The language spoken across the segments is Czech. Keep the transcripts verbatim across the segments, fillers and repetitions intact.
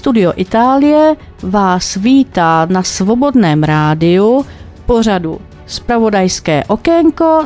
Studio Itálie vás vítá na Svobodném rádiu pořadu Zpravodajské okénko.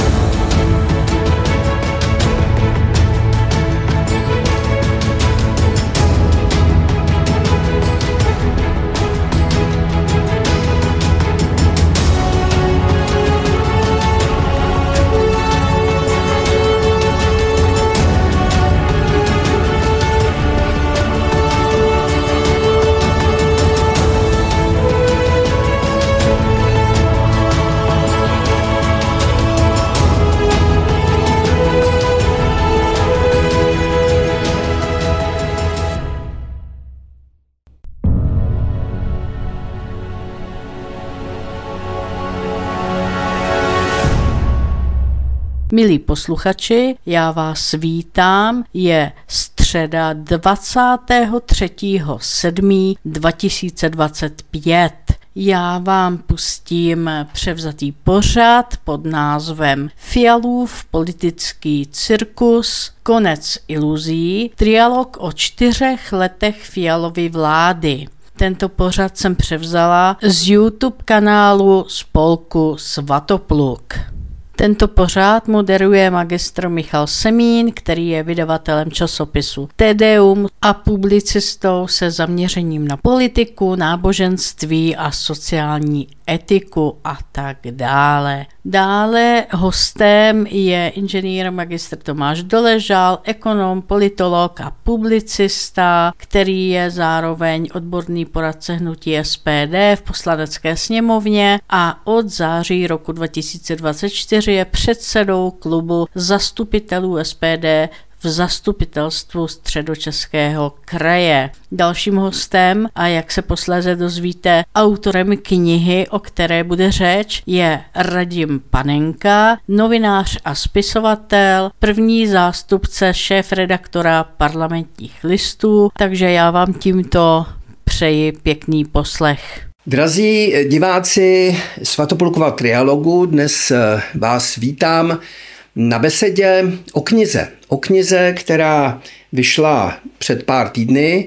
Milí posluchači, já vás vítám, je středa dvacátého třetího sedmého dva tisíce dvacet pět. Já vám pustím převzatý pořad pod názvem Fialův politický cirkus, konec iluzí, trialog o čtyřech letech Fialovy vlády. Tento pořad jsem převzala z YouTube kanálu spolku Svatopluk. Tento pořad moderuje magistr Michal Semín, který je vydavatelem časopisu Tedeum a publicistou se zaměřením na politiku, náboženství a sociální etiku a tak dále. Dále hostem je inženýr magistr Tomáš Doležal, ekonom, politolog a publicista, který je zároveň odborný poradce hnutí S P D v Poslanecké sněmovně a od září roku dva tisíce dvacet čtyři je předsedou klubu zastupitelů S P D v zastupitelstvu Středočeského kraje. Dalším hostem, a jak se posléze dozvíte, autorem knihy, o které bude řeč, je Radim Panenka, novinář a spisovatel, první zástupce šéfredaktora Parlamentních listů, takže já vám tímto přeji pěkný poslech. Drazí diváci Svatoplukova trialogu, dnes vás vítám na besedě o knize. O knize, která vyšla před pár týdny,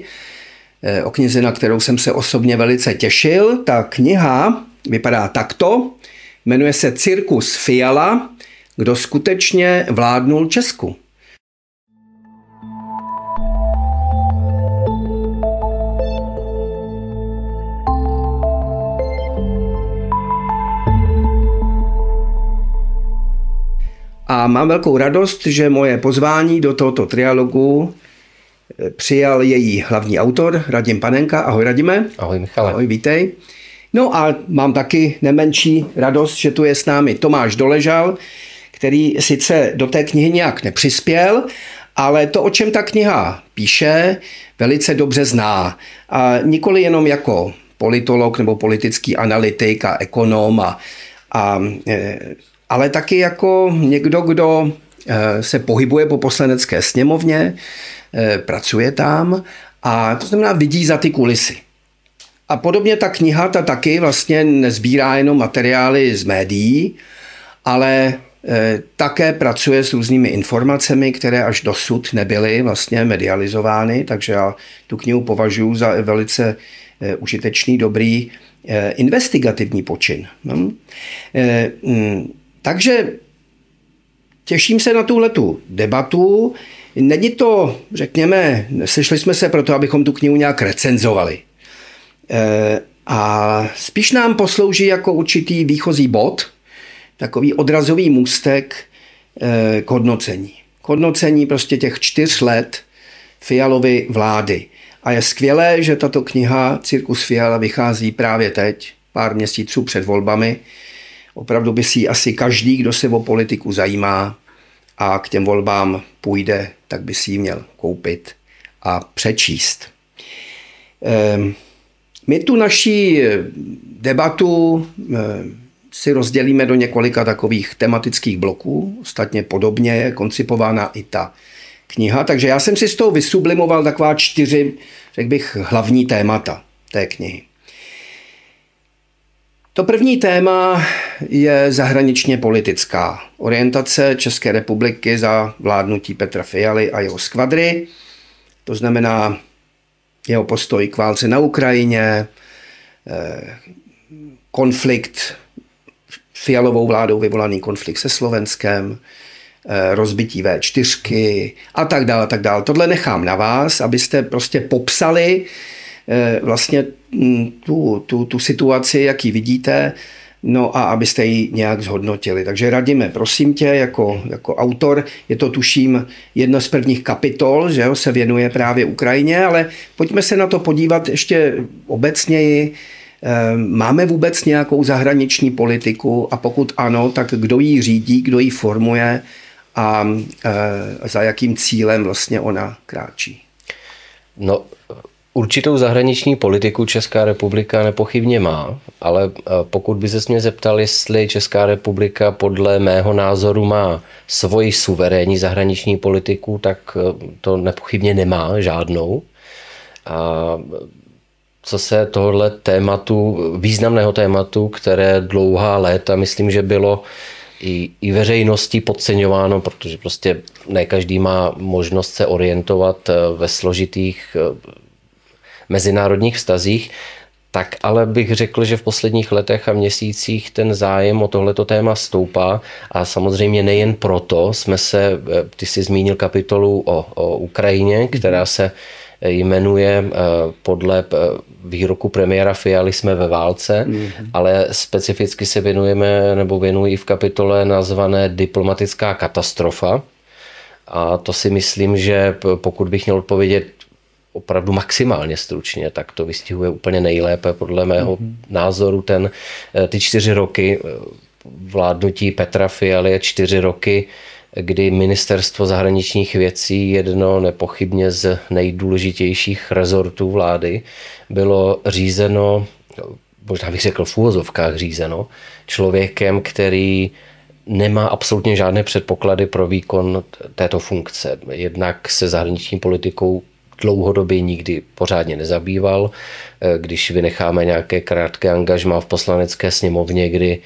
o knize, na kterou jsem se osobně velice těšil. Ta kniha vypadá takto, jmenuje se Cirkus Fiala, kdo skutečně vládnul Česku. A mám velkou radost, že moje pozvání do tohoto trialogu přijal její hlavní autor, Radim Panenka. Ahoj, Radime. Ahoj, Michale. Ahoj, vítej. No a mám taky nemenší radost, že tu je s námi Tomáš Doležal, který sice do té knihy nějak nepřispěl, ale to, o čem ta kniha píše, velice dobře zná. A nikoli jenom jako politolog nebo politický analytik a ekonom a, a ale taky jako někdo, kdo se pohybuje po Poslanecké sněmovně, pracuje tam a to znamená vidí za ty kulisy. A podobně ta kniha, ta taky vlastně nezbírá jenom materiály z médií, ale také pracuje s různými informacemi, které až dosud nebyly vlastně medializovány, takže já tu knihu považuji za velice užitečný, dobrý investigativní počin. Takže těším se na tuhletu debatu. Není to, řekněme, sešli jsme se proto, abychom tu knihu nějak recenzovali. E, a spíš nám poslouží jako určitý výchozí bod, takový odrazový můstek e, k hodnocení. K hodnocení prostě těch čtyř let Fialovy vlády. A je skvělé, že tato kniha Cirkus Fiala vychází právě teď, pár měsíců před volbami. Opravdu by si asi každý, kdo se o politiku zajímá a k těm volbám půjde, tak by si ji měl koupit a přečíst. My tu naší debatu si rozdělíme do několika takových tematických bloků. Ostatně podobně je koncipována i ta kniha. Takže já jsem si z toho vysublimoval taková čtyři, řekl bych, hlavní témata té knihy. To první téma je zahraničně politická. Orientace České republiky za vládnutí Petra Fialy a jeho skvadry. To znamená jeho postoj k válce na Ukrajině, konflikt, Fialovou vládou vyvolaný konflikt se Slovenskem, rozbití vé čtyři a tak dále, tak dále. Tohle nechám na vás, abyste prostě popsali vlastně tu, tu, tu situaci, jak ji vidíte, no a abyste ji nějak zhodnotili. Takže Radime, prosím tě, jako, jako autor, je to tuším jedna z prvních kapitol, že jo, se věnuje právě Ukrajině, ale pojďme se na to podívat ještě obecněji. Máme vůbec nějakou zahraniční politiku a pokud ano, tak kdo ji řídí, kdo ji formuje a za jakým cílem vlastně ona kráčí? No, určitou zahraniční politiku Česká republika nepochybně má, ale pokud by se mě zeptal, jestli Česká republika podle mého názoru má svoji suverénní zahraniční politiku, tak to nepochybně nemá žádnou. A co se tohohle tématu, významného tématu, které dlouhá léta, myslím, že bylo i, i veřejností podceňováno, protože prostě ne každý má možnost se orientovat ve složitých mezinárodních vztazích, tak ale bych řekl, že v posledních letech a měsících ten zájem o tohleto téma stoupá a samozřejmě nejen proto jsme se, ty jsi zmínil kapitolu o, o Ukrajině, která se jmenuje podle výroku premiéra Fialy Jsme ve válce, mm-hmm. ale specificky se věnujeme nebo věnují v kapitole nazvané Diplomatická katastrofa. A to si myslím, že pokud bych měl odpovědět opravdu maximálně stručně, tak to vystihuje úplně nejlépe podle mého mm-hmm. názoru ten, ty čtyři roky vládnutí Petra Fialy, čtyři roky, kdy ministerstvo zahraničních věcí, jedno nepochybně z nejdůležitějších rezortů vlády, bylo řízeno, možná bych řekl v úvozovkách řízeno, člověkem, který nemá absolutně žádné předpoklady pro výkon této funkce. Jednak se zahraniční politikou dlouhodobě nikdy pořádně nezabýval. Když vynecháme nějaké krátké angažmá v poslanecké sněmovně, kdy,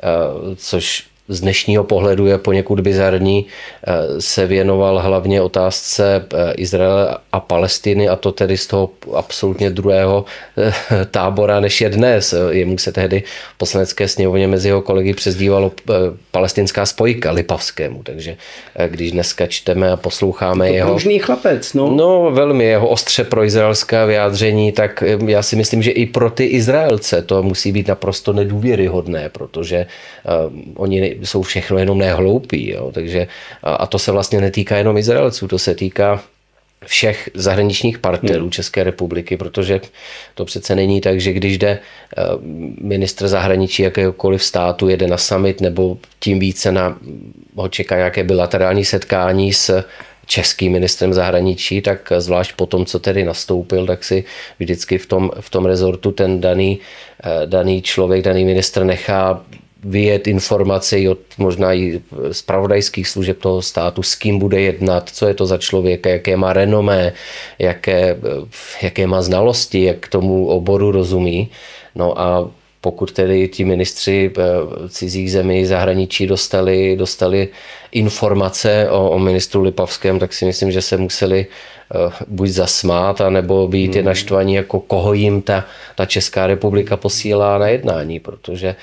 což z dnešního pohledu je poněkud bizarní, se věnoval hlavně otázce Izraele a Palestiny, a to tedy z toho absolutně druhého tábora, než je dnes. Jemu se tehdy v poslanecké sněmovně mezi jeho kolegy přezdívalo palestinská spojka Lipavskému, takže když dneska čteme a posloucháme to jeho... pružný chlapec, no. No, velmi jeho ostře proizraelská vyjádření, tak já si myslím, že i pro ty Izraelce to musí být naprosto nedůvěryhodné, protože uh, oni jsou všechno jenom nehloupí. Jo? Takže, a, a to se vlastně netýká jenom Izraelců, to se týká všech zahraničních partnerů České republiky, protože to přece není tak, že když jde ministr zahraničí jakéhokoliv státu, jede na summit, nebo tím více na, ho čeká nějaké bilaterální setkání s českým ministrem zahraničí, tak zvlášť po tom, co tedy nastoupil, tak si vždycky v tom, v tom rezortu ten daný, daný člověk, daný ministr nechá vyjet informace od možná i zpravodajských služeb toho státu, s kým bude jednat, co je to za člověka, jaké má renomé, jaké, jaké má znalosti, jak k tomu oboru rozumí. No a pokud tedy ti ministři cizích zemí zahraničí dostali, dostali informace o, o ministru Lipavském, tak si myslím, že se museli buď zasmát, anebo být hmm. naštvaní, jako koho jim ta, ta Česká republika posílá na jednání, protože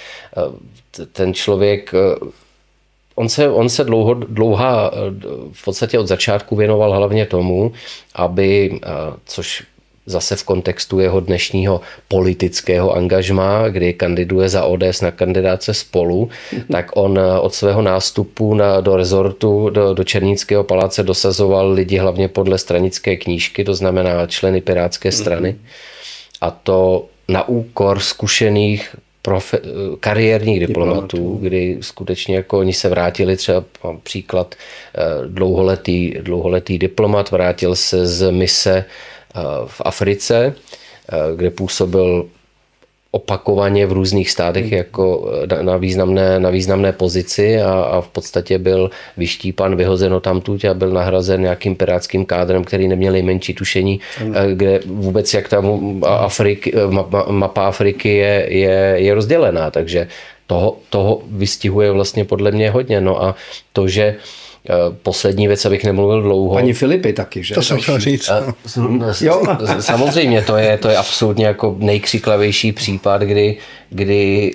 ten člověk, on se, on se dlouho, dlouhá, v podstatě od začátku věnoval hlavně tomu, aby, což zase v kontextu jeho dnešního politického angažmá, kdy kandiduje za O D S na kandidáce Spolu, tak on od svého nástupu na, do rezortu, do, do Černického paláce dosazoval lidi hlavně podle stranické knížky, to znamená členy Pirátské strany. A to na úkor zkušených profe, kariérních diplomatů, diplomatů, kdy skutečně jako oni se vrátili, třeba příklad dlouholetý, dlouholetý diplomat, vrátil se z mise v Africe, kde působil opakovaně v různých státech jako na významné, na významné pozici a, a v podstatě byl vyštípan, vyhozen tamtud a byl nahrazen nějakým pirátským kádrem, který neměl nejmenší tušení, mm. kde vůbec jak tam Afrik, mapa Afriky je, je, je rozdělená, takže toho, toho vystihuje vlastně podle mě hodně. No a to, že poslední věc, abych nemluvil dlouho. Paní Filipy taky, že? To jsem chtěl říct. Jo. Samozřejmě, to je, to je absolutně jako nejkřiklavější případ, kdy, kdy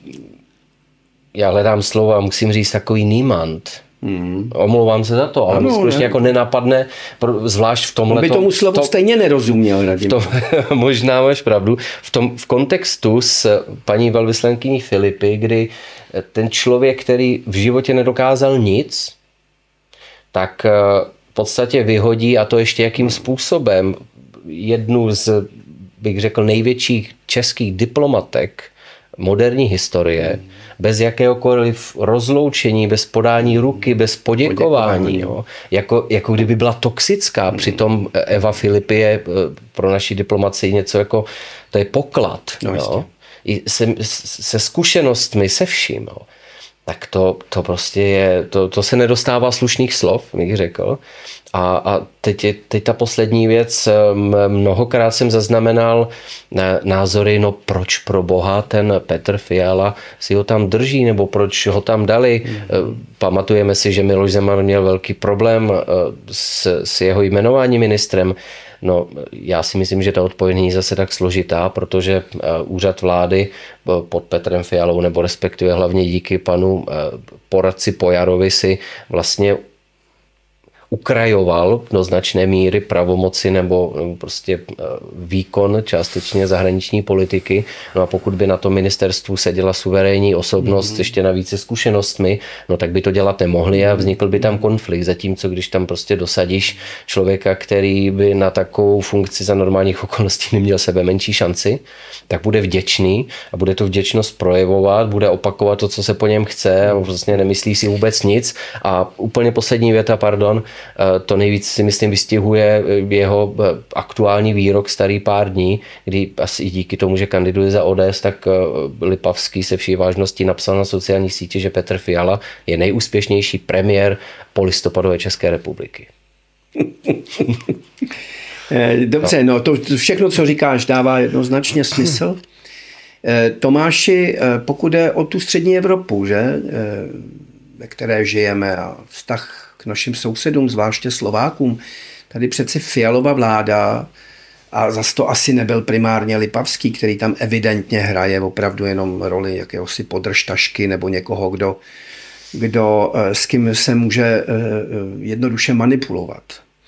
já hledám slovo a musím říct takový nímant. Hmm. Omlouvám se za to, ale ano, skutečně ne. jako nenapadne, zvlášť v tomhle. On by tomu slovu to, stejně nerozuměl. To, možná máš pravdu. V, tom, v kontextu s paní velvyslankyní Filipy, kdy ten člověk, který v životě nedokázal nic, tak v podstatě vyhodí, a to ještě jakým způsobem, jednu z, bych řekl, největších českých diplomatek moderní historie, hmm. bez jakéhokoliv rozloučení, bez podání ruky, bez poděkování. poděkování jo. Jako, jako kdyby byla toxická. Hmm. Přitom Eva Filipy je pro naši diplomaci něco jako, to je poklad. No, jo. I se, se zkušenostmi, se vším. Jo. Tak to, to prostě je, to, to se nedostává slušných slov, bych řekl. A, a teď, je, teď ta poslední věc, mnohokrát jsem zaznamenal názory, no proč pro boha ten Petr Fiala si ho tam drží, nebo proč ho tam dali. Mm. Pamatujeme si, že Miloš Zeman měl velký problém s, s jeho jmenováním ministrem. No, já si myslím, že ta odpověď není zase tak složitá, protože úřad vlády pod Petrem Fialou, nebo respektive hlavně díky panu poradci Pojarovi si vlastně ukrajoval do značné míry pravomoci nebo, nebo prostě výkon částečně zahraniční politiky. No a pokud by na tom ministerstvu seděla suverénní osobnost, mm-hmm. ještě navíc se zkušenostmi, no tak by to dělat nemohli a vznikl by tam konflikt. Zatímco když tam prostě dosadíš člověka, který by na takovou funkci za normálních okolností neměl sebe menší šanci, tak bude vděčný a bude tu vděčnost projevovat, bude opakovat to, co se po něm chce a vlastně nemyslí si vůbec nic. A úplně poslední věta, pardon, to nejvíc si myslím vystihuje jeho aktuální výrok starý pár dní, kdy asi díky tomu, že kandiduje za O D S, tak Lipavský se vší vážností napsal na sociální síti, že Petr Fiala je nejúspěšnější premiér polistopadové České republiky. Dobře, no to všechno, co říkáš, dává jednoznačně smysl. Tomáši, pokud je o tu střední Evropu, že, ve které žijeme a vztah k našim sousedům, zvláště Slovákům. Tady přeci Fialova vláda, a zas to asi nebyl primárně Lipavský, který tam evidentně hraje opravdu jenom roli jakéhosi podržtašky nebo někoho, kdo, kdo s kým se může jednoduše manipulovat.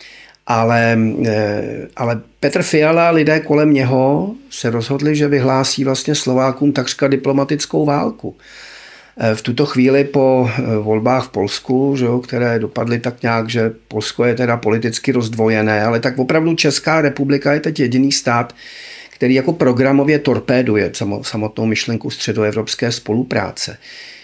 Ale, ale Petr Fiala, lidé kolem něho se rozhodli, že vyhlásí vlastně Slovákům takřka diplomatickou válku. V tuto chvíli po volbách v Polsku, že jo, které dopadly tak nějak, že Polsko je teda politicky rozdvojené, ale tak opravdu Česká republika je teď jediný stát, který jako programově torpéduje samotnou myšlenku středoevropské spolupráce.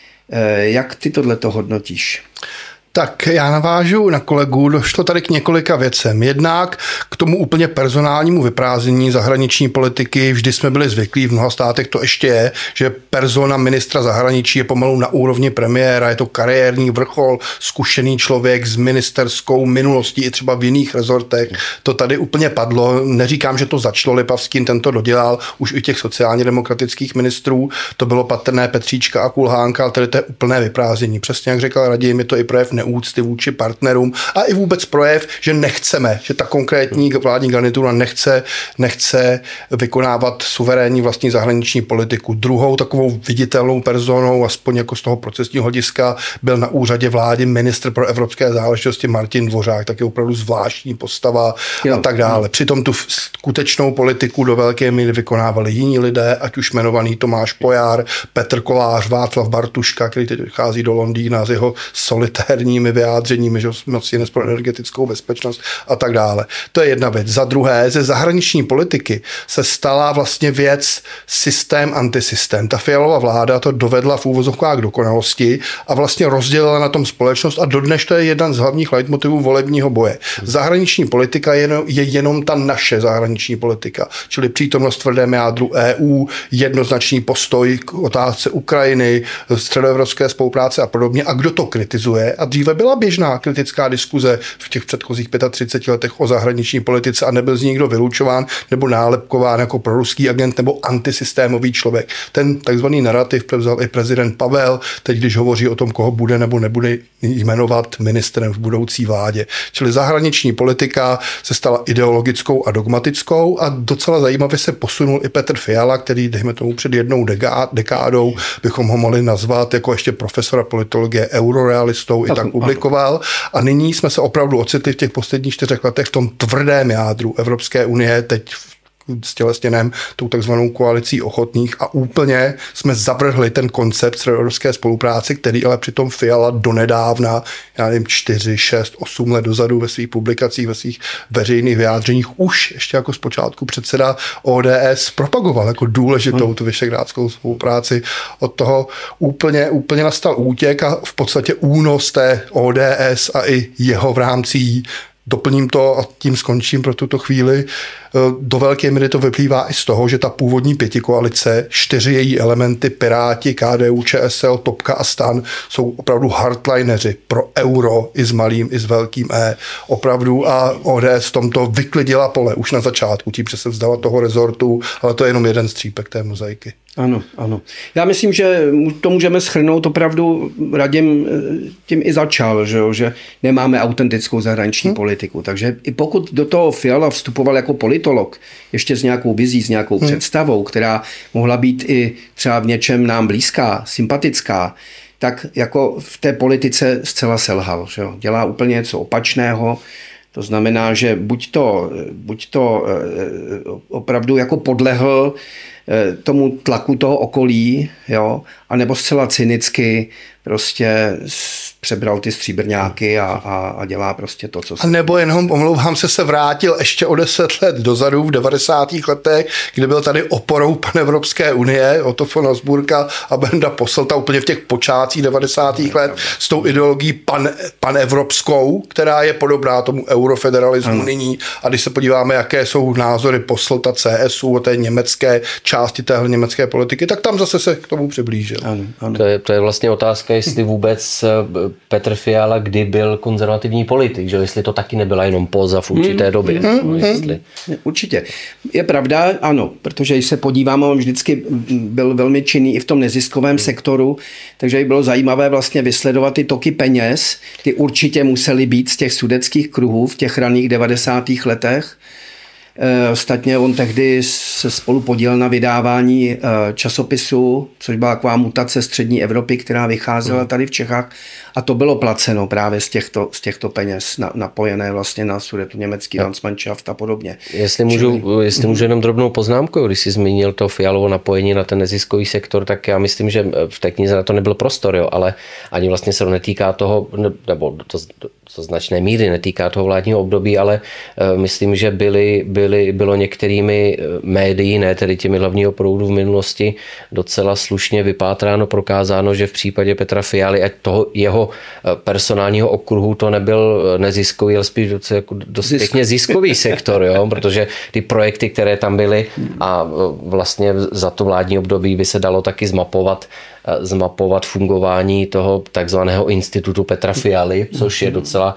Jak ty tohleto hodnotíš? Tak já navážu na kolegu, došlo tady k několika věcem. Jednak k tomu úplně personálnímu vyprázdnění zahraniční politiky. Vždy jsme byli zvyklí, v mnoha státech to ještě je, že persona ministra zahraničí je pomalu na úrovni premiéra, je to kariérní vrchol, zkušený člověk s ministerskou minulostí i třeba v jiných rezortech. To tady úplně padlo. Neříkám, že to začalo Lipavským, ten to dodělal už i těch sociálně demokratických ministrů. To bylo patrné Petříčka a Kulhánka, ale tady to je úplné vyprázdnění. Přesně jak říkal Radim, je to i projev neúcty vůči partnerům a i vůbec projev, že nechceme, že ta konkrétní vládní garnitura nechce, nechce vykonávat suverénní vlastní zahraniční politiku. Druhou takovou viditelnou personou, aspoň jako z toho procesního hlediska, byl na úřadě vlády ministr pro evropské záležitosti Martin Dvořák, taky opravdu zvláštní postava jo. a tak dále. Přitom tu skutečnou politiku do velké míry vykonávali jiní lidé, ať už jmenovaný Tomáš Pojar, Petr Kolář, Václav Bartuška, který teď chází do Londýna z jeho solitérní vyjádřeními, že mocněnec pro energetickou bezpečnost a tak dále. To je jedna věc. Za druhé, ze zahraniční politiky se stala vlastně věc systém antisystém. Ta Fialova vláda to dovedla v úvozovkách k dokonalosti a vlastně rozdělila na tom společnost a dodnes to je jeden z hlavních leitmotivů volebního boje. Zahraniční politika je jenom, je jenom ta naše zahraniční politika, čili přítomnost tvrdém jádru E U, jednoznačný postoj k otázce Ukrajiny, středoevropské spolupráce a podobně. A kdo to kritizuje? A dříve byla běžná kritická diskuze v těch předchozích třiceti pěti letech o zahraniční politice a nebyl z ní někdo vylučován nebo nálepkován jako proruský agent nebo antisystémový člověk. Ten takzvaný narrativ převzal i prezident Pavel, teď když hovoří o tom, koho bude nebo nebude jmenovat ministrem v budoucí vládě. Čili zahraniční politika se stala ideologickou a dogmatickou a docela zajímavě se posunul i Petr Fiala, který, dejme tomu, před jednou dekádou bychom ho mohli nazvat jako ještě profesora politologie eurorealistou, i tak publikoval. A nyní jsme se opravdu ocitli v těch posledních čtyřech letech v tom tvrdém jádru Evropské unie, teď stělesněném tou takzvanou koalicí ochotných a úplně jsme zavrhli ten koncept středoevropské spolupráce, který ale přitom Fiala donedávna, já nevím, čtyři, šest, osm let dozadu ve svých publikacích, ve svých veřejných vyjádřeních už ještě jako zpočátku předseda O D S propagoval jako důležitou hmm. tu visegrádskou spolupráci. Od toho úplně, úplně nastal útěk a v podstatě únos té O D S a i jeho v rámci jí. Doplním to a tím skončím pro tuto chvíli. Do velké míry to vyplývá i z toho, že ta původní pětikoalice, čtyři její elementy, Piráti, K D U, Č S L, Topka a STAN, jsou opravdu hardlineři pro euro i s malým, i s velkým E. Opravdu a O D S v tomto vyklidila pole už na začátku, tím, že se vzdala toho rezortu, ale to je jenom jeden střípek té mozaiky. Ano, ano. Já myslím, že to můžeme shrnout opravdu, Radim tím i začal, že, jo, že nemáme autentickou zahraniční hmm. politiku. Takže i pokud do toho Fiala vstupoval jako politolog, ještě s nějakou vizí, s nějakou hmm. představou, která mohla být i třeba v něčem nám blízká, sympatická, tak jako v té politice zcela selhal. Že jo. Dělá úplně něco opačného. To znamená, že buď to, buď to opravdu jako podlehl tomu tlaku toho okolí, jo, anebo zcela cynicky prostě přebral ty stříbrňáky a, a, a dělá prostě to, co se... A nebo jenom, omlouvám se, se vrátil ještě o deset let dozadu v devadesátých letech, kdy byl tady oporou panevropské unie, Otto von Habsburka a Bernda Posselta úplně v těch počátcích devadesátých let s tou ideologií pan, panevropskou, která je podobná tomu eurofederalismu ano. nyní. A když se podíváme, jaké jsou názory Posselta, C S U o té německé části téhle německé politiky, tak tam zase se k tomu přiblížil. Ano, ano. To, je, to je vlastně otázka, jestli vůbec Petr Fiala kdy byl konzervativní politik, že jestli to taky nebyla jenom póza v určité hmm. době. Hmm. No, jestli... Určitě. Je pravda, ano, protože když se podíváme, on vždycky byl velmi činný i v tom neziskovém hmm. sektoru, takže bylo zajímavé vlastně vysledovat ty toky peněz, ty určitě musely být z těch sudetských kruhů v těch raných devadesátých letech. Ostatně on tehdy se spolu podílel na vydávání časopisu, což byla taková mutace střední Evropy, která vycházela tady v Čechách a to bylo placeno právě z těchto, z těchto peněz na, napojené vlastně na Sudetu německý Landsmannschaft a podobně. Jestli můžu, Čili... jestli můžu jenom drobnou poznámku, když jsi zmínil to Fialovo napojení na ten neziskový sektor, tak já myslím, že v té knize na to nebyl prostor, jo, ale ani vlastně se to netýká toho, nebo to, to značné míry netýká toho vládního období, ale myslím, že byly, byly, bylo některými médií, ne tedy těmi hlavního proudu v minulosti, docela slušně vypátráno, prokázáno, že v případě Petra Fialy a toho jeho personálního okruhu to nebyl neziskový, ale spíš dost, jako dost pěkně ziskový sektor, jo? Protože ty projekty, které tam byly a vlastně za to vládní období by se dalo taky zmapovat, zmapovat fungování toho takzvaného institutu Petra Fialy, což je docela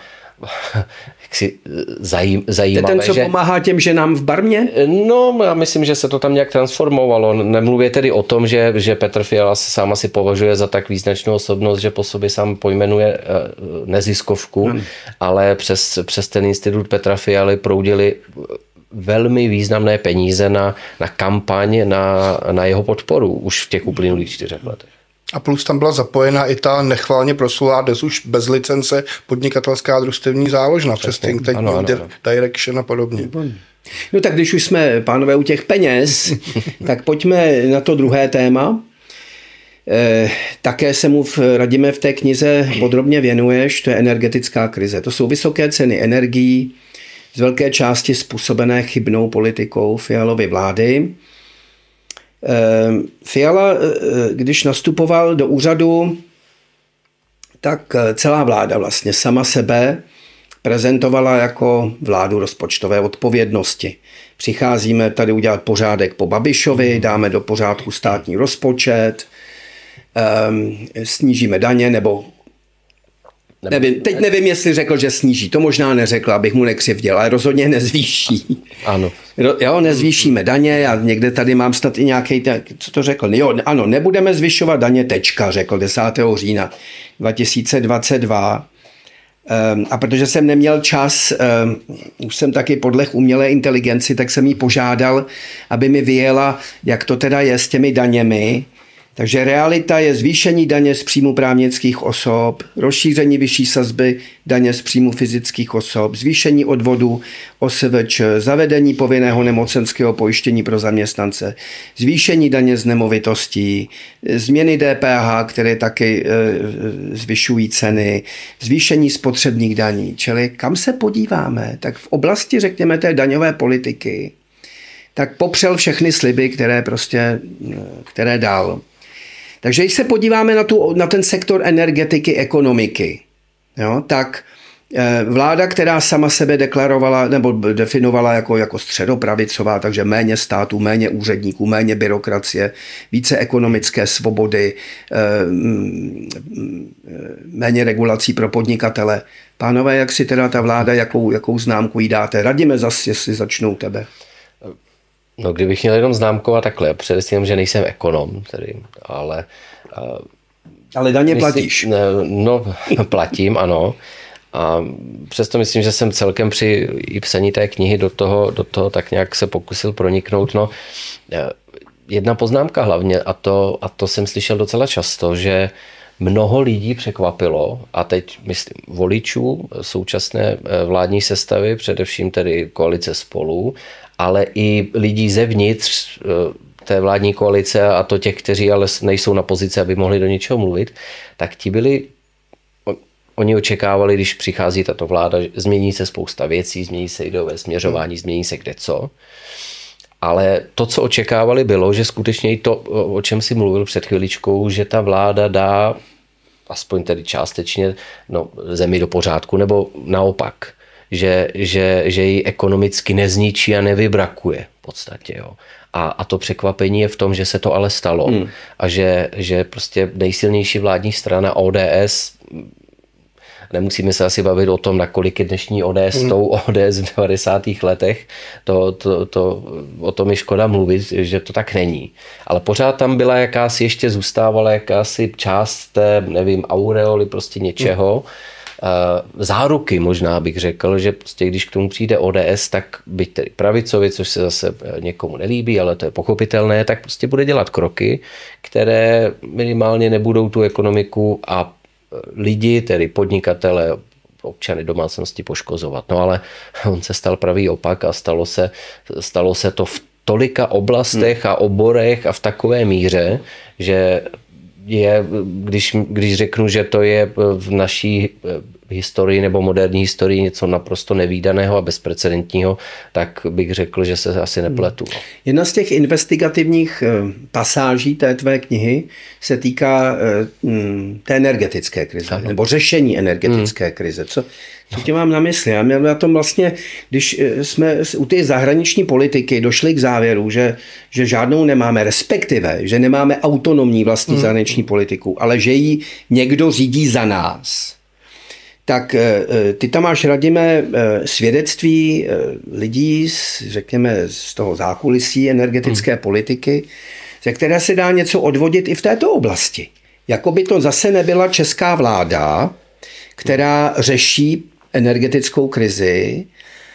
jaksi zajím, zajímavé. To je ten, co že... pomáhá těm ženám v Barmě? No, já myslím, že se to tam nějak transformovalo. Nemluvě tedy o tom, že, že Petr Fiala se sám asi považuje za tak význačnou osobnost, že po sobě sám pojmenuje neziskovku, hmm. ale přes, přes ten institut Petra Fialy proudili velmi významné peníze na, na kampaň, na, na jeho podporu už v těch uplynulých čtyřech letech. A plus tam byla zapojena i ta nechválně proslulá, dnes už bez licence podnikatelská družstevní záložna přes Think Tank New Direction a podobně. No tak když už jsme, pánové, u těch peněz, tak pojďme na to druhé téma. E, také se mu v, Radime v té knize podrobně věnuješ, to je energetická krize. To jsou vysoké ceny energií, z velké části způsobené chybnou politikou Fialovy vlády. Fiala, když nastupoval do úřadu, tak celá vláda vlastně sama sebe prezentovala jako vládu rozpočtové odpovědnosti. Přicházíme tady udělat pořádek po Babišovi, dáme do pořádku státní rozpočet, snížíme daně nebo Nevím, teď nevím, jestli řekl, že sníží. To možná neřekl, abych mu nekřivděl, ale rozhodně nezvýší. Ano. Jo, nezvýšíme daně. Já někde tady mám snad i nějaký, co to řekl? Jo, ano, nebudeme zvyšovat daně, tečka, řekl desátého října dva tisíce dvacet dva. Um, a protože jsem neměl čas, um, už jsem taky podleh umělé inteligenci, tak jsem jí požádal, aby mi vyjela, jak to teda je s těmi daněmi. Takže realita je zvýšení daně z příjmu právnických osob, rozšíření vyšší sazby daně z příjmu fyzických osob, zvýšení odvodu O S V Č, zavedení povinného nemocenského pojištění pro zaměstnance, zvýšení daně z nemovitostí, změny D P H, které taky e, zvyšují ceny, zvýšení spotřebních daní. Čili kam se podíváme, tak v oblasti, řekněme, té daňové politiky, tak popřel všechny sliby, které prostě, které dal. Takže když se podíváme na, tu, na ten sektor energetiky, ekonomiky, jo, tak vláda, která sama sebe deklarovala nebo definovala jako, jako středopravicová, takže méně států, méně úředníků, méně byrokracie, více ekonomické svobody, méně regulací pro podnikatele. Pánové, jak si teda ta vláda, jakou, jakou známku jí dáte? Radíme zase, jestli začnou tebe. No, kdybych měl jenom známkovat takhle, především, že nejsem ekonom, tedy, ale... Ale daně myslím, platíš. No, platím, ano. A přesto myslím, že jsem celkem při i psaní té knihy do toho, do toho tak nějak se pokusil proniknout. No, jedna poznámka hlavně, a to, a to jsem slyšel docela často, že mnoho lidí překvapilo, a teď myslím voličů současné vládní sestavy, především tedy koalice Spolu, ale i lidí zevnitř té vládní koalice, a to těch, kteří ale nejsou na pozici, aby mohli do něčeho mluvit, tak ti byli, oni očekávali, když přichází tato vláda, změní se spousta věcí, změní se ideové směřování, změní se kde co. Ale to, co očekávali, bylo, že skutečně i to, o čem si mluvil před chviličkou, že ta vláda dá, aspoň tedy částečně, no, zemi do pořádku, nebo naopak, že, že, že ji ekonomicky nezničí a nevybrakuje v podstatě. Jo. A, a to překvapení je v tom, že se to ale stalo. Hmm. A že, že prostě nejsilnější vládní strana O D S, nemusíme se asi bavit o tom, nakolik je dnešní O D S hmm. tou O D S v devadesátých letech, to, to, to, o tom je škoda mluvit, že to tak není. Ale pořád tam byla jakási, ještě zůstávala jakási část té, nevím, aureoly, prostě něčeho, hmm. záruky možná bych řekl, že prostě když k tomu přijde O D S, tak byť tedy pravicově, což se zase někomu nelíbí, ale to je pochopitelné, tak prostě bude dělat kroky, které minimálně nebudou tu ekonomiku a lidi, tedy podnikatele, občany domácnosti poškozovat. No ale on se stal pravý opak a stalo se, stalo se to v tolika oblastech a oborech a v takové míře, že je, když, když řeknu, že to je v naší historii nebo moderní historii něco naprosto nevídaného a bezprecedentního, tak bych řekl, že se asi nepletu. Jedna z těch investigativních pasáží té tvé knihy se týká té energetické krize, ano. nebo řešení energetické hmm. krize. Co, co tě mám na mysli? Já měl na tom vlastně, když jsme u té zahraniční politiky došli k závěru, že, že žádnou nemáme, respektive, že nemáme autonomní vlastní hmm. zahraniční politiku, ale že ji někdo řídí za nás. Tak ty tam máš, Radime, svědectví lidí, řekněme, z toho zákulisí energetické hmm. politiky, ze které se dá něco odvodit i v této oblasti. Jakoby to zase nebyla česká vláda, která řeší energetickou krizi,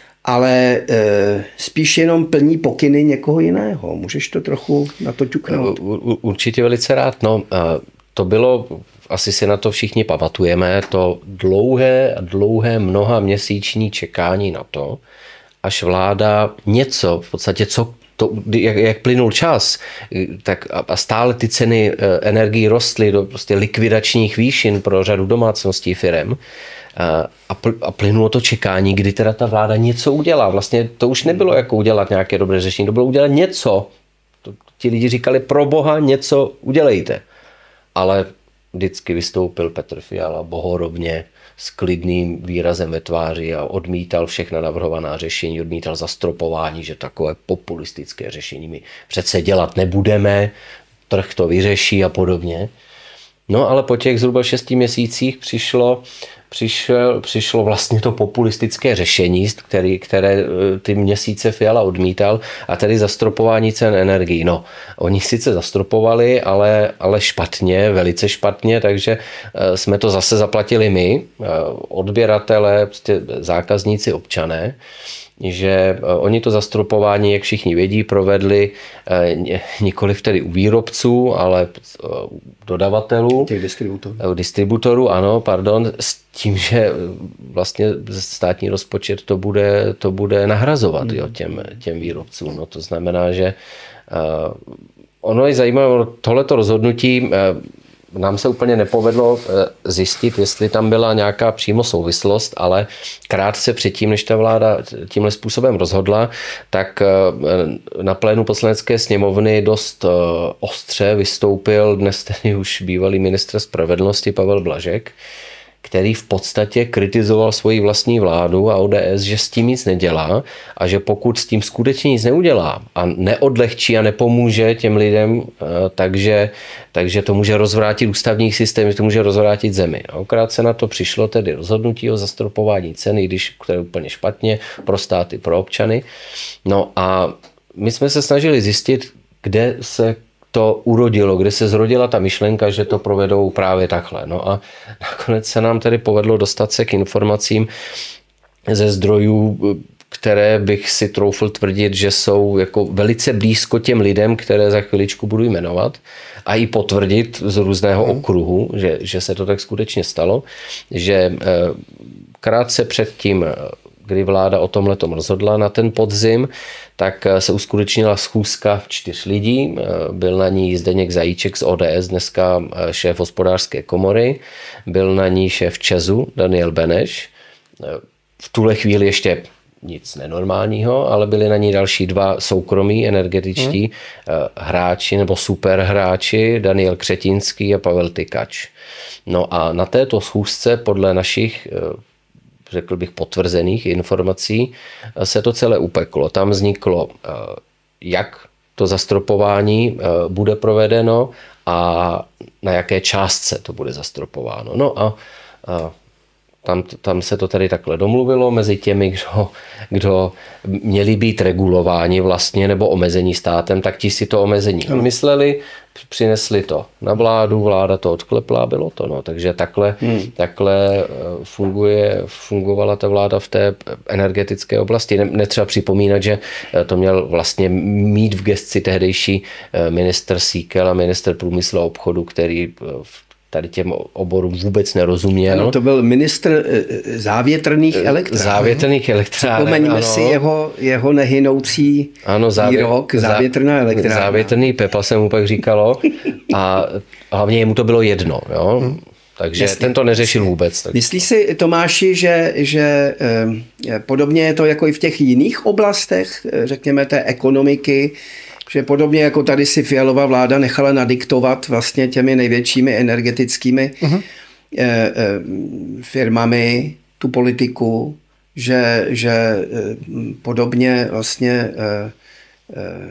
ale spíš jenom plní pokyny někoho jiného. Můžeš to trochu na to ťuknout? Určitě velice rád. No, to bylo... Asi si na to všichni pamatujeme, to dlouhé a dlouhé mnoha měsíční čekání na to, až vláda něco, v podstatě co to, jak, jak plynul čas, tak a stále ty ceny energií rostly do prostě likvidačních výšin pro řadu domácností firem a, a plynulo to čekání, kdy teda ta vláda něco udělá. Vlastně to už nebylo jako udělat nějaké dobré řešení, to bylo udělat něco. To, ti lidi říkali, pro boha něco udělejte. Ale vždycky vystoupil Petr Fiala bohorovně s klidným výrazem ve tváři a odmítal všechna navrhovaná řešení, odmítal zastropování, že takové populistické řešení my přece dělat nebudeme, trh to vyřeší a podobně. No ale po těch zhruba šesti měsících přišlo přišel, přišlo vlastně to populistické řešení, který, které ty měsíce Fiala odmítal, a tedy zastropování cen energií. No, oni sice zastropovali, ale, ale špatně, velice špatně, takže jsme to zase zaplatili my, odběratele, prostě zákazníci, občané, že oni to zastropování, jak všichni vědí, provedli nikoliv tedy u výrobců, ale u dodavatelů. Těch distributorů. Distributorů, ano, pardon, s tím, že vlastně státní rozpočet to bude, to bude nahrazovat hmm. jo, těm, těm výrobcům. No, to znamená, že uh, ono je zajímavé, tohleto rozhodnutí uh, nám se úplně nepovedlo zjistit, jestli tam byla nějaká přímo souvislost, ale krátce předtím, než ta vláda tímhle způsobem rozhodla, tak na plénu Poslanecké sněmovny dost ostře vystoupil dnes tedy už bývalý ministr spravedlnosti Pavel Blažek, který v podstatě kritizoval svoji vlastní vládu a O D S, že s tím nic nedělá a že pokud s tím skutečně nic neudělá a neodlehčí a nepomůže těm lidem, takže, takže to může rozvrátit ústavní systém, že to může rozvrátit zemi. A okrát se na to přišlo tedy rozhodnutí o zastropování ceny, když to je úplně špatně pro státy, pro občany. No a my jsme se snažili zjistit, kde se to urodilo, kde se zrodila ta myšlenka, že to provedou právě takhle. No a nakonec se nám tedy povedlo dostat se k informacím ze zdrojů, které bych si troufl tvrdit, že jsou jako velice blízko těm lidem, které za chviličku budu jmenovat, a i potvrdit z různého okruhu, že, že se to tak skutečně stalo, že krátce před tím, kdy vláda o tomhletom rozhodla na ten podzim, tak se uskutečnila schůzka čtyř lidí. Byl na ní Zdeněk Zajíček z O D S, dneska šéf hospodářské komory. Byl na ní šéf ČEZu Daniel Beneš. V tuhle chvíli ještě nic nenormálního, ale byli na ní další dva soukromí energetičtí hmm. hráči nebo superhráči, Daniel Křetínský a Pavel Tykač. No a na této schůzce podle našich, řekl bych, potvrzených informací se to celé upeklo. Tam vzniklo, jak to zastropování bude provedeno a na jaké částce to bude zastropováno. No a tam, tam se to tady takhle domluvilo mezi těmi, kdo, kdo měli být regulováni vlastně nebo omezení státem, tak ti si to omezení mysleli, přinesli to na vládu, vláda to odklepla, bylo to. No. Takže takhle, hmm. takhle funguje, fungovala ta vláda v té energetické oblasti. Netřeba připomínat, že to měl vlastně mít v gesci tehdejší ministr Síkel a ministr průmyslu a obchodu, který v tady těm oborům vůbec nerozuměl. Ano, to byl ministr závětrných elektráren. Závětrných elektráren, Připomeňme si jeho, jeho nehynoucí ano, závě, výrok, závětrná elektrárna. Závětrný Pepa se mu pak říkalo a hlavně jemu to bylo jedno. Jo? Hmm. Takže Jestli, ten to neřešil vůbec. Tak. Myslíš si, Tomáši, že, že eh, podobně je to jako i v těch jiných oblastech, řekněme té ekonomiky, že podobně jako tady si Fialova vláda nechala nadiktovat vlastně těmi největšími energetickými uh-huh. eh, eh, firmami tu politiku, že, že eh, podobně vlastně eh, eh,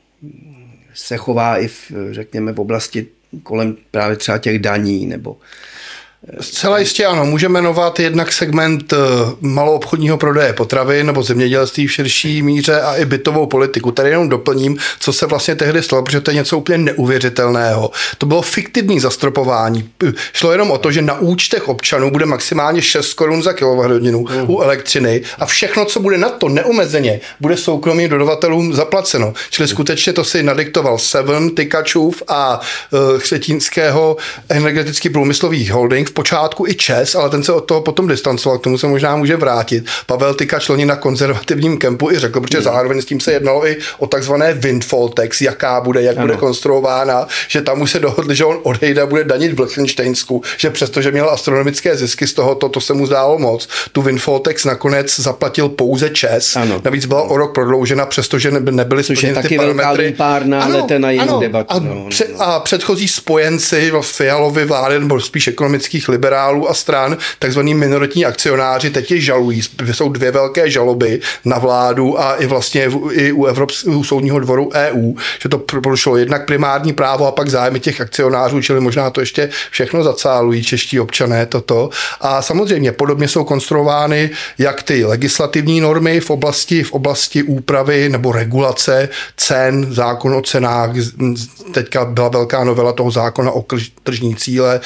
se chová i v, řekněme, v oblasti kolem právě třeba těch daní nebo Zcela jistě ano, můžeme jmenovat jednak segment maloobchodního prodeje potravin nebo zemědělství v širší míře a i bytovou politiku. Tady jenom doplním, co se vlastně tehdy stalo, protože to je něco úplně neuvěřitelného. To bylo fiktivní zastropování. Šlo jenom o to, že na účtech občanů bude maximálně šest korun za kilowatthodinu mm. u elektřiny a všechno, co bude na to neomezeně, bude soukromým dodavatelům zaplaceno. Čili skutečně to si nadiktoval Seven, Tykačův a uh, Křetínského energetický průmyslový holding, v počátku i ČEZ, ale ten se od toho potom distancoval, k tomu se možná může vrátit. Pavel Tykač loni na konzervativním kempu i řekl, protože zároveň s tím se jednalo i o takzvané windfall tax, jaká bude, jak ano. bude konstruována, že tam už se dohodli, že on odejde a bude danit v Lichtensteinsku, že přestože měl astronomické zisky z toho, to, to se mu zdálo moc. Tu windfall tax nakonec zaplatil pouze ČEZ. Ano. Navíc byla o rok prodloužena, přestože nebyly splněny ty parametry. Párna, ano, ale ten na jinou debatu. A, no, před, a předchozí spojenci Fialovy vlády, nebo spíš ekonomický českých liberálů a stran, takzvaný minoritní akcionáři, teď je žalují. Jsou dvě velké žaloby na vládu a i vlastně i u Evropského soudního dvoru E U, že to porušilo jednak primární právo a pak zájmy těch akcionářů, čili možná to ještě všechno zacálují čeští občané toto. A samozřejmě podobně jsou konstruovány jak ty legislativní normy v oblasti, v oblasti úpravy nebo regulace cen, zákon o cenách, teďka byla velká novela toho zákona o tržní cíle,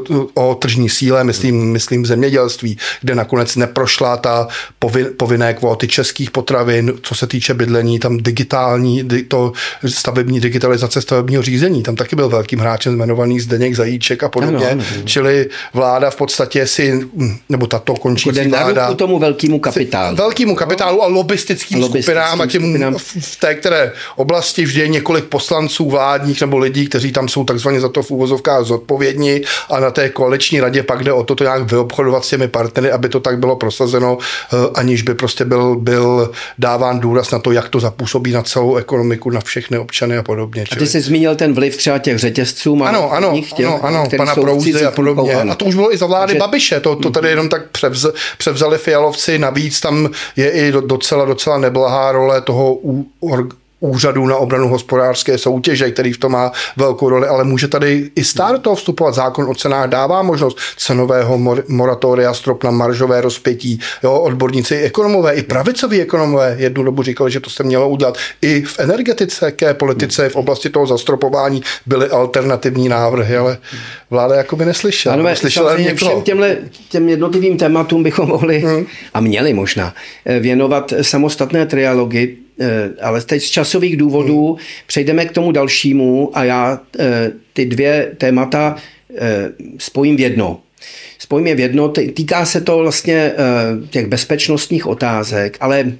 o tržní síle, myslím, myslím v zemědělství, kde nakonec neprošla ta povinné kvóty českých potravin, co se týče bydlení, tam digitální, to stavební digitalizace stavebního řízení, tam taky byl velkým hráčem jmenovaný Zdeněk Zajíček a podobně, ano, ano. Čili vláda v podstatě si, nebo tato končící vláda... tomu velkému kapitálu. Velkému kapitálu a lobistickým, lobistickým skupinám a těm skupinám. V té které oblasti vždy je několik poslanců vládních nebo lidí, kteří tam jsou takzvaně za to v úvozovkách zodpovědní a na té koaliční radě pak jde o to, to nějak vyobchodovat s těmi partnery, aby to tak bylo prosazeno, aniž by prostě byl, byl dáván důraz na to, jak to zapůsobí na celou ekonomiku, na všechny občany a podobně. A ty jsi zmínil ten vliv třeba těch řetězců. Ano, ano, těch, ano, ano pana Prouzy a podobně. A to už bylo i za vlády Takže... Babiše, to, to tady jenom tak převz, převzali Fialovci, navíc tam je i docela, docela neblahá role toho u, or, úřadu na obranu hospodářské soutěže, který v tom má velkou roli, ale může tady i stát do toho vstupovat. Zákon o cenách dává možnost cenového moratoria, strop na maržové rozpětí. Jo, odborníci, ekonomové, i pravicoví ekonomové jednu dobu říkali, že to se mělo udělat. I v energetické politice, v oblasti toho zastropování byly alternativní návrhy, ale vláda jakoby neslyšela. Ano, neslyšela všem těmhle, těm jednotlivým tématům bychom mohli hmm. a měli možná věnovat samostatné trialogy, ale teď z časových důvodů hmm. přejdeme k tomu dalšímu a já ty dvě témata spojím v jedno. Spojím je v jedno, týká se to vlastně těch bezpečnostních otázek, ale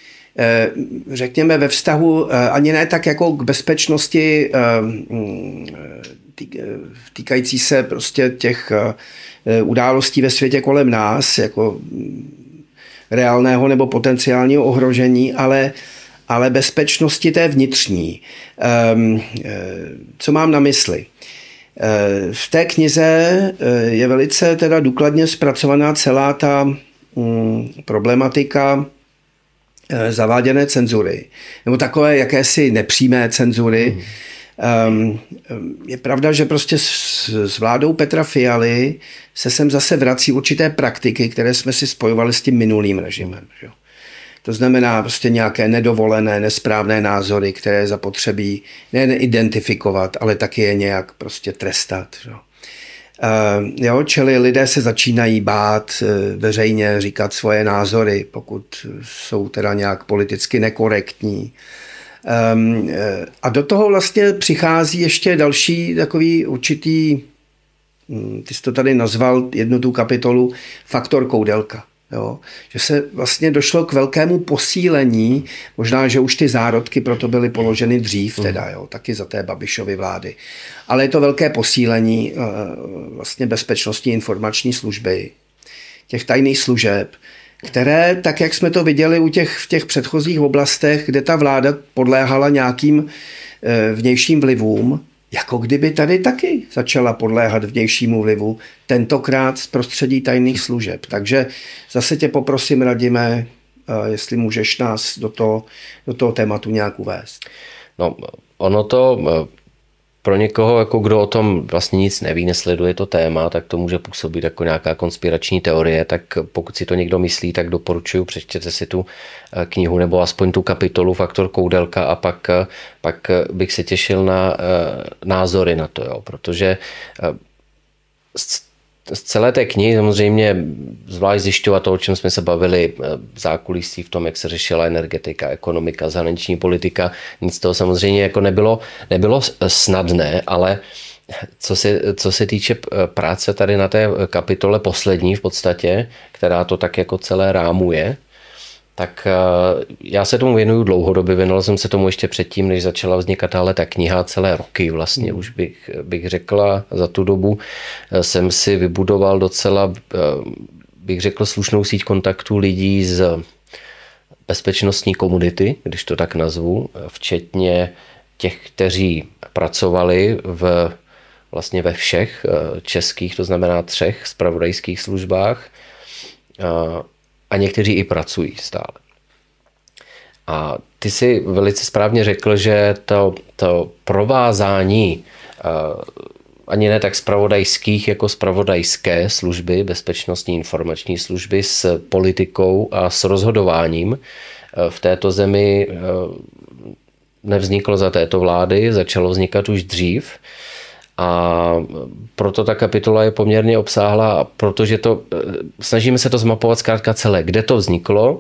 řekněme ve vztahu ani ne tak jako k bezpečnosti týkající se prostě těch událostí ve světě kolem nás, jako reálného nebo potenciálního ohrožení, ale ale bezpečnosti té vnitřní. Co mám na mysli? V té knize je velice teda důkladně zpracovaná celá ta problematika zaváděné cenzury, nebo takové jakési nepřímé cenzury. Mm. Je pravda, že prostě s vládou Petra Fialy se sem zase vrací určité praktiky, které jsme si spojovali s tím minulým režimem. Že? To znamená prostě nějaké nedovolené, nesprávné názory, které zapotřebí nejen identifikovat, ale taky je nějak prostě trestat. Jo. Uh, jo, čili lidé se začínají bát uh, veřejně říkat svoje názory, pokud jsou teda nějak politicky nekorektní. Um, uh, a do toho vlastně přichází ještě další takový určitý, hm, ty jsi to tady nazval jednu tu kapitolu, faktor Koudelka. Jo, že se vlastně došlo k velkému posílení, možná, že už ty zárodky proto byly položeny dřív, teda, jo, taky za té Babišovy vlády. Ale je to velké posílení vlastně bezpečnostní informační služby, těch tajných služeb, které, tak jak jsme to viděli u těch, v těch předchozích oblastech, kde ta vláda podléhala nějakým vnějším vlivům, jako kdyby tady taky začala podléhat vnějšímu vlivu, tentokrát z prostředí tajných služeb. Takže zase tě poprosím, Radime, jestli můžeš nás do toho, do toho tématu nějak uvést. No, ono to pro někoho, jako kdo o tom vlastně nic neví, nesleduje to téma, tak to může působit jako nějaká konspirační teorie, tak pokud si to někdo myslí, tak doporučuji, přečtěte si tu knihu nebo aspoň tu kapitolu Faktor Koudelka a pak, pak bych se těšil na názory na to, jo, protože z celé té knihy samozřejmě zvlášť zjišťovat to, o čem jsme se bavili v zákulisí v tom, jak se řešila energetika, ekonomika, zahraniční politika. Nic toho samozřejmě jako nebylo, nebylo snadné, ale co se, co se týče práce tady na té kapitole poslední v podstatě, která to tak jako celé rámuje, tak já se tomu věnuju dlouhodobě, věnoval jsem se tomu ještě předtím, než začala vznikat tahle ta kniha, celé roky vlastně, už bych, bych řekla, za tu dobu jsem si vybudoval docela, bych řekl, slušnou síť kontaktů lidí z bezpečnostní komunity, když to tak nazvu, včetně těch, kteří pracovali v vlastně ve všech českých, to znamená třech zpravodajských službách a někteří i pracují stále. A ty si velice správně řekl, že to, to provázání ani ne tak zpravodajských jako zpravodajské služby, bezpečnostní informační služby s politikou a s rozhodováním v této zemi nevzniklo za této vlády, začalo vznikat už dřív. A proto ta kapitola je poměrně obsáhlá, protože to, snažíme se to zmapovat zkrátka celé. Kde to vzniklo,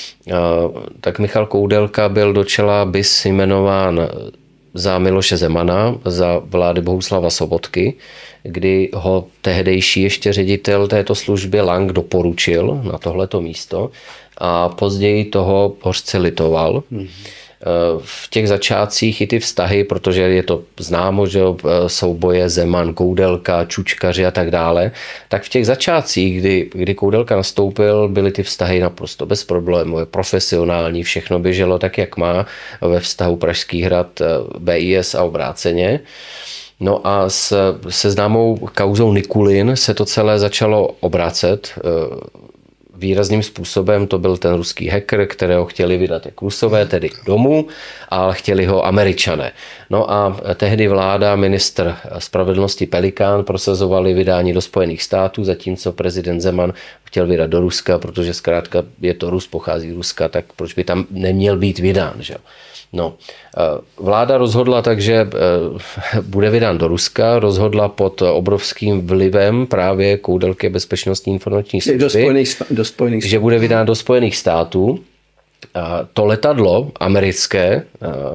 tak Michal Koudelka byl do čela B I S jmenován za Miloše Zemana, za vlády Bohuslava Sobotky, kdy ho tehdejší ještě ředitel této služby Lang doporučil na tohleto místo a později toho hořce litoval. Hmm. V těch začátcích i ty vztahy, protože je to známo, že souboje Zeman, Koudelka, Čučkaři a tak dále, tak v těch začátcích, kdy, kdy Koudelka nastoupil, byly ty vztahy naprosto bezproblémové, profesionální, všechno běželo tak, jak má ve vztahu Pražský hrad B I S a obráceně. No a s, se známou kauzou Nikulin se to celé začalo obracet výrazným způsobem. To byl ten ruský hacker, kterého chtěli vydat jak Rusové, tedy domů, ale chtěli ho Američané. No a tehdy vláda, ministr spravedlnosti Pelikán prosazovali vydání do Spojených států, zatímco prezident Zeman chtěl vydat do Ruska, protože zkrátka je to Rus, pochází z Ruska, tak proč by tam neměl být vydán, že? No, vláda rozhodla tak, že bude vydán do Ruska, rozhodla pod obrovským vlivem právě Koudelky bezpečnostní informační služby, do spojených, do spojených že bude vydán do Spojených států. To letadlo americké,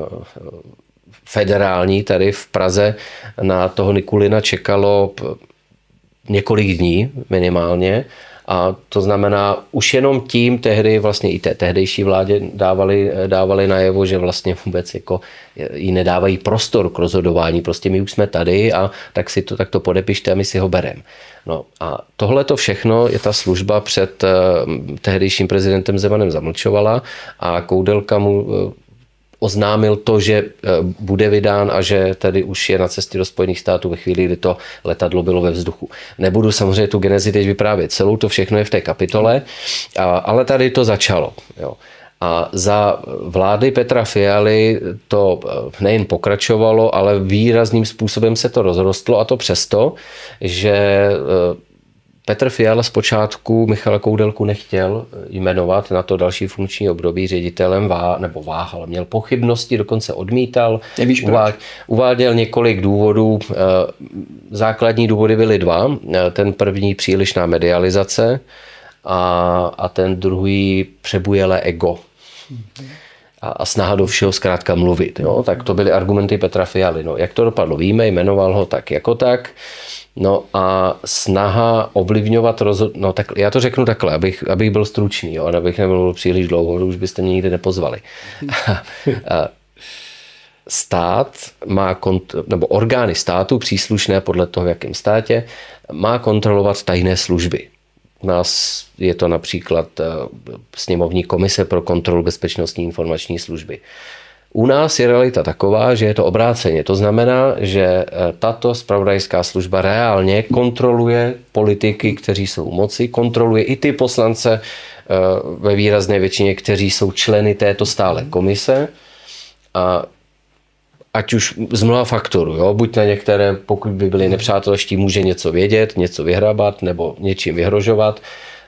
federální, tady v Praze na toho Nikulina čekalo několik dní minimálně. A to znamená, už jenom tím tehdy vlastně i té tehdejší vládě dávali, dávali najevo, že vlastně vůbec jako jí nedávají prostor k rozhodování. Prostě my už jsme tady a tak si to, tak to podepište a my si ho bereme. No a tohle to všechno je ta služba před tehdejším prezidentem Zemanem zamlčovala a Koudelka mu oznámil to, že bude vydán a že tady už je na cestě do Spojených států ve chvíli, kdy to letadlo bylo ve vzduchu. Nebudu samozřejmě tu genezi teď vyprávět celou, to všechno je v té kapitole, ale tady to začalo. Jo. A za vlády Petra Fialy to nejen pokračovalo, ale výrazným způsobem se to rozrostlo, a to přesto, že Petr Fiala zpočátku Michala Koudelku nechtěl jmenovat na to další funkční období ředitelem, vá, nebo váhal, měl pochybnosti, dokonce odmítal. Nevíš proč? Uváděl několik důvodů. Základní důvody byly dva. Ten první přílišná medializace a, a ten druhý přebujelé ego. A, a snaha do všeho zkrátka mluvit. Jo? Tak to byly argumenty Petra Fialy. No, jak to dopadlo? Víme, jmenoval ho tak jako tak. No a snaha ovlivňovat rozhod... No tak já to řeknu takhle, abych, abych byl stručný, jo, abych nebyl příliš dlouho, už byste mě nikdy nepozvali. Stát má, kont... nebo orgány státu příslušné podle toho, v jakém státě, má kontrolovat tajné služby. U nás je to například sněmovní komise pro kontrolu bezpečnostní informační služby. U nás je realita taková, že je to obráceně. To znamená, že tato zpravodajská služba reálně kontroluje politiky, kteří jsou u moci, kontroluje i ty poslance ve výrazné většině, kteří jsou členy této stálé komise. A ať už z mnoha faktorů, jo? Buď na některé, pokud by byli nepřátelští, může něco vědět, něco vyhrabat nebo něčím vyhrožovat.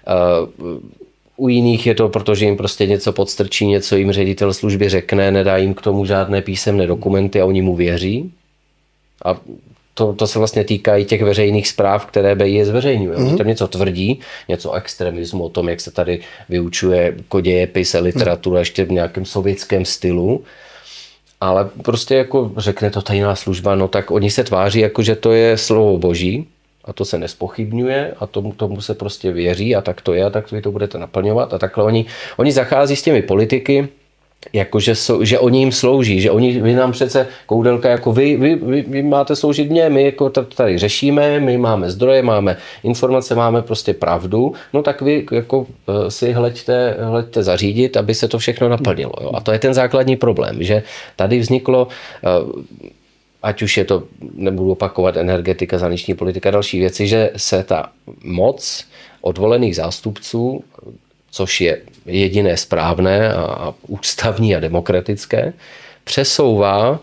U jiných je to, protože jim prostě něco podstrčí, něco jim ředitel služby řekne, nedá jim k tomu žádné písemné dokumenty a oni mu věří. A to, to se vlastně týká i těch veřejných zpráv, které B I S zveřejňuje. Mm-hmm. Tam něco tvrdí, něco o extremismu, o tom, jak se tady vyučuje dějepis a literatura ještě v nějakém sovětském stylu. Ale prostě jako řekne to tajná služba, no tak oni se tváří, jako že to je slovo boží, a to se nespochybňuje a tomu, tomu se prostě věří a tak to je a tak vy to budete naplňovat a takhle oni, oni zachází s těmi politiky, jakože že oni jim slouží, že oni, vy nám přece Koudelka, jako vy, vy, vy, vy máte sloužit mně, my jako tady řešíme, my máme zdroje, máme informace, máme prostě pravdu, no tak vy jako si hleďte, hleďte zařídit, aby se to všechno naplnilo. Jo? A to je ten základní problém, že tady vzniklo ať už je to, nebudu opakovat, energetika, zahraniční politika, další věci, že se ta moc odvolených zástupců, což je jediné správné a ústavní a demokratické, přesouvá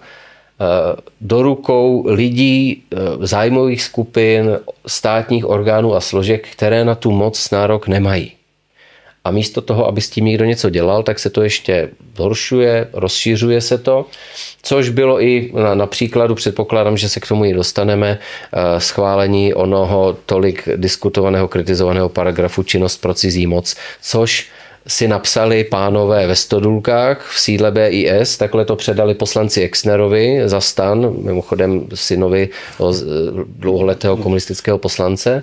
do rukou lidí, zájmových skupin, státních orgánů a složek, které na tu moc nárok nemají. A místo toho, aby s tím někdo něco dělal, tak se to ještě zhoršuje, rozšiřuje se to, což bylo i na, na příkladu, předpokládám, že se k tomu i dostaneme, schválení onoho tolik diskutovaného, kritizovaného paragrafu činnost pro cizí moc, což si napsali pánové ve Stodulkách v sídle B I S, takhle to předali poslanci Exnerovi za STAN, mimochodem synovi dlouholetého komunistického poslance.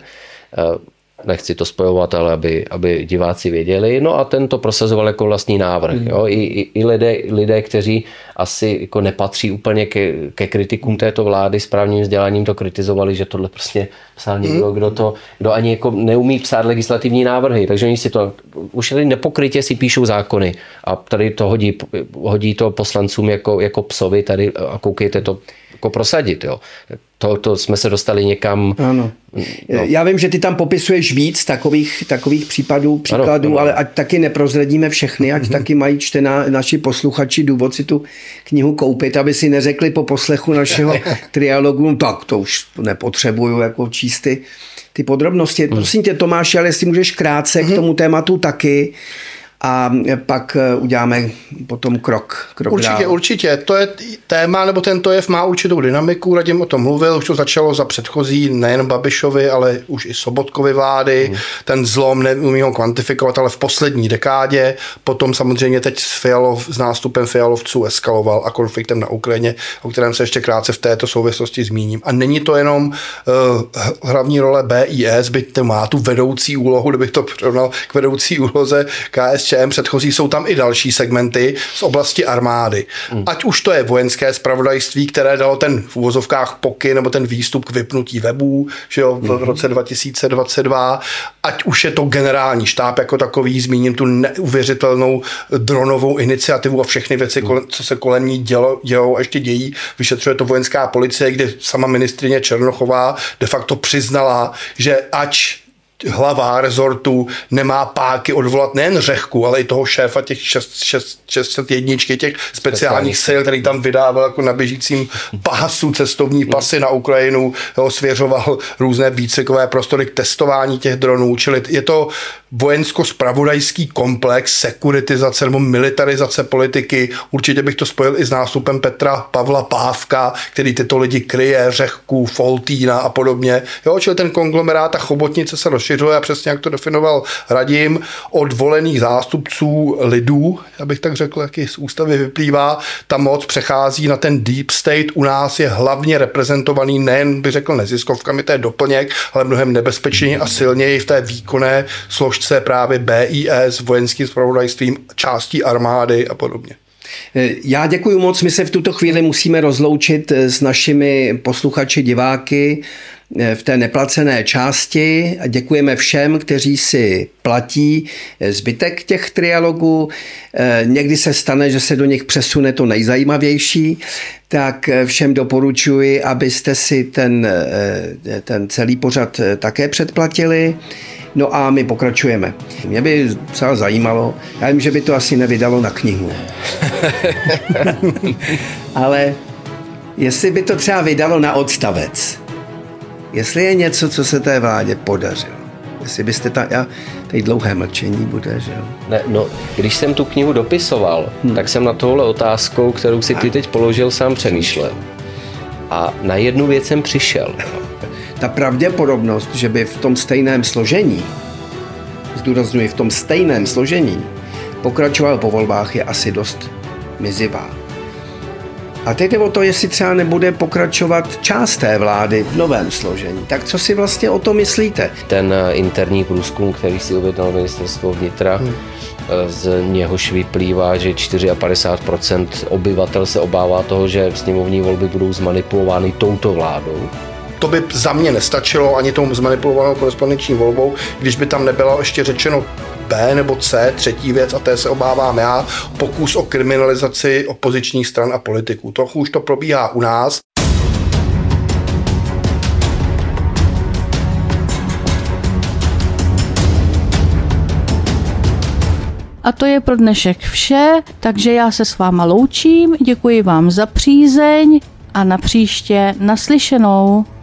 Nechci to spojovat, ale aby, aby diváci věděli. No a ten to prosazoval jako vlastní návrh. Mm. Jo? I, i, i lidé, lidé, kteří asi jako nepatří úplně ke, ke kritikům této vlády s právním vzděláním, to kritizovali, že tohle prostě psal někdo, kdo, to, kdo ani jako neumí psát legislativní návrhy. Takže oni si to už tady nepokrytě si píšou zákony. A tady to hodí, hodí to poslancům jako, jako psovi tady a koukejte to jako prosadit. Jo? To, to jsme se dostali někam. Ano. No. Já vím, že ty tam popisuješ víc takových, takových případů, příkladů, ano, ano. Ale ať taky neprozradíme všechny, ať mm-hmm. taky mají čtená naši posluchači důvod si tu knihu koupit, aby si neřekli po poslechu našeho trialogu, tak to už nepotřebuju jako číst ty, ty podrobnosti. Mm. Prosím tě, Tomáši, ale jestli můžeš krátce mm-hmm. k tomu tématu taky, a pak uděláme potom krok, krok Určitě, dál. určitě. To je téma, nebo tento jev má určitou dynamiku, Radim o tom mluvil, už to začalo za předchozí nejen Babišovi, ale už i Sobotkovy vlády. Hmm. Ten zlom neumí ho kvantifikovat, ale v poslední dekádě, potom samozřejmě teď s, Fialov, s nástupem Fialovců eskaloval a konfliktem na Ukrajině, o kterém se ještě krátce v této souvislosti zmíním. A není to jenom uh, hlavní role B I S, byť to má tu vedoucí úlohu, kdybych to přirovnal k vedoucí úloze K S Č M, předchozí jsou tam i další segmenty z oblasti armády. Hmm. Ať už to je vojenské zpravodajství, které dalo ten v uvozovkách pokyn nebo ten výstup k vypnutí webů, že jo, v hmm. roce dva tisíce dvacet dva, ať už je to generální štáb jako takový, zmíním tu neuvěřitelnou dronovou iniciativu a všechny věci, hmm. co se kolem ní dělo, dělou a ještě dějí. Vyšetřuje to vojenská policie, kde sama ministryně Černochová de facto přiznala, že ač hlava rezortu nemá páky odvolat nejen Řehku, ale i toho šéfa těch šest set jedna, těch speciálních sil, který tam vydával jako na běžícím pásu cestovní pasy na Ukrajinu, jo, svěřoval různé výcvikové prostory k testování těch dronů, čili je to vojensko-spravodajský komplex, sekuritizace nebo militarizace politiky. Určitě bych to spojil i s nástupem Petra Pavla Pávka, který tyto lidi kryje, Řehku, Foltýna a podobně. Jo, čili ten konglomerát a chobotnice se rozšiřuje a přesně jak to definoval Radim, od volených zástupců lidů, abych tak řekl, jaký z ústavy vyplývá, ta moc přechází na ten deep state. U nás je hlavně reprezentovaný nejen, bych řekl, neziskovkami, to je doplněk, ale mnohem nebezpečněji a silněji v té výkonné složce právě B I S, vojenským zpravodajstvím, částí armády a podobně. Já děkuji moc, my se v tuto chvíli musíme rozloučit s našimi posluchači, diváky v té neplacené části a děkujeme všem, kteří si platí zbytek těch trialogů. Někdy se stane, že se do nich přesune to nejzajímavější, tak všem doporučuji, abyste si ten, ten celý pořad také předplatili. No a my pokračujeme. Mě by docela zajímalo, já vím, že by to asi nevydalo na knihu. Ale jestli by to třeba vydalo na odstavec, jestli je něco, co se té vládě podařilo, jestli byste tam, já, tady dlouhé mlčení bude, že jo? Ne, no, když jsem tu knihu dopisoval, hmm. tak jsem na tohle otázkou, kterou si ty teď položil, sám přemýšlel. A na jednu věc jsem přišel. Ta pravděpodobnost, že by v tom stejném složení, zdůrazňuji v tom stejném složení, pokračoval po volbách, je asi dost mizivá. A teď jde o to, jestli třeba nebude pokračovat část té vlády v novém složení. Tak co si vlastně o to myslíte? Ten interní průzkum, který si objednal ministerstvo vnitra, hmm. z něhož vyplývá, že padesát čtyři procent obyvatel se obává toho, že sněmovní volby budou zmanipulovány touto vládou. To by za mě nestačilo ani tomu zmanipulovanou korespondenční volbou, když by tam nebylo ještě řečeno B nebo C, třetí věc, a té se obávám já, pokus o kriminalizaci opozičních stran a politiků. To už to probíhá u nás. A to je pro dnešek vše, takže já se s váma loučím, děkuji vám za přízeň a na příště naslyšenou.